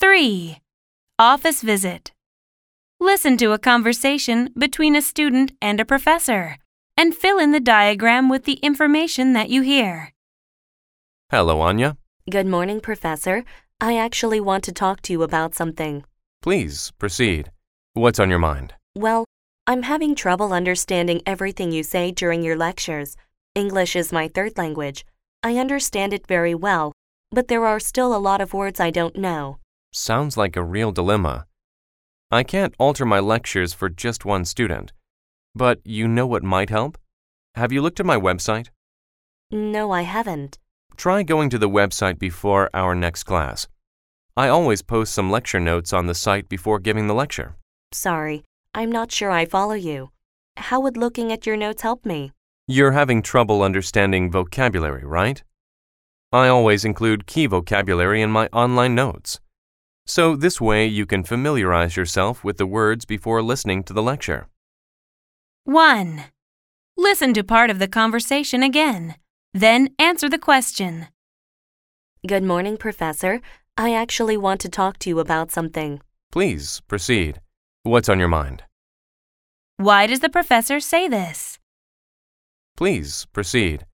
3. Office visit. Listen to a conversation between a student and a professor and fill in the diagram with the information that you hear. Hello, Anya. Good morning, Professor. I actually want to talk to you about something. Please, proceed. What's on your mind? Well, I'm having trouble understanding everything you say during your lectures. English is my third language. I understand it very well, but there are still a lot of words I don't know. Sounds like a real dilemma. I can't alter my lectures for just one student. But you know what might help? Have you looked at my website? No, I haven't. Try going to the website before our next class. I always post some lecture notes on the site before giving the lecture. Sorry, I'm not sure I follow you. How would looking at your notes help me? You're having trouble understanding vocabulary, right? I always include key vocabulary in my online notes. So this way you can familiarize yourself with the words before listening to the lecture. 1. Listen to part of the conversation again. Then answer the question. Good morning, Professor. I actually want to talk to you about something. Please, proceed. What's on your mind? Why does the professor say this? Please, proceed.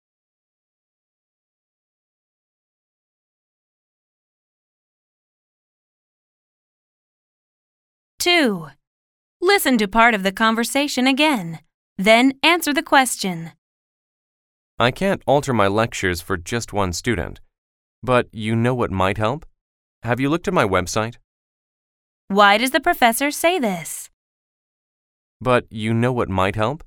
Two. Listen to part of the conversation again. Then answer the question. I can't alter my lectures for just one student. But you know what might help? Have you looked at my website? Why does the professor say this? But you know what might help?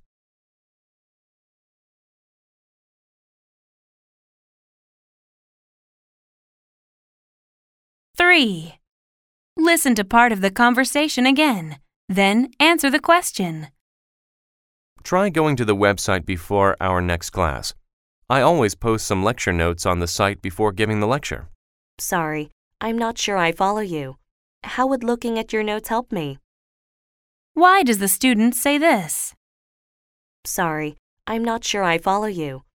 Three. Listen to part of the conversation again. Then answer the question. Try going to the website before our next class. I always post some lecture notes on the site before giving the lecture. Sorry, I'm not sure I follow you. How would looking at your notes help me? Why does the student say this? Sorry, I'm not sure I follow you.